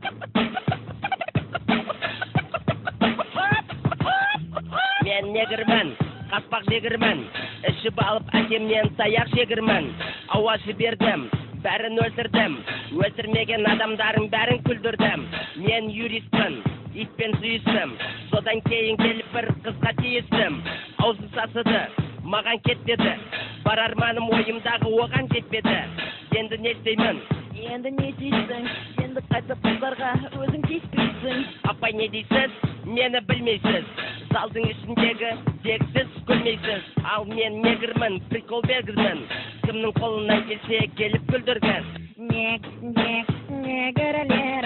Мен негірмін, қаспақ дегірмін, ішіп алып әкемнен таяқ жегірмін. Ауа жібердім, бәрін өлтірдім, өлтірмеген адамдарын бәрін күлдірдім. Мен юристпін, итпен сүйістім, содан кейін келіп бір қызға тиістім. Аузын сасыды, маған кетпеді, бар арманым ойымдағы оған жетпеді. Енді не істеймін? Енді не дейсің? Енді қайтып қыздарға өзің тиіспейсің. Апай, не дейсіз? Мені білмейсіз. Залдың ішіндегі тексіз күлмейсіз. Ал мен негірмін, прикол бергізмін. Кімнің қолынан келсе келіп күлдіргіз. Негір әлем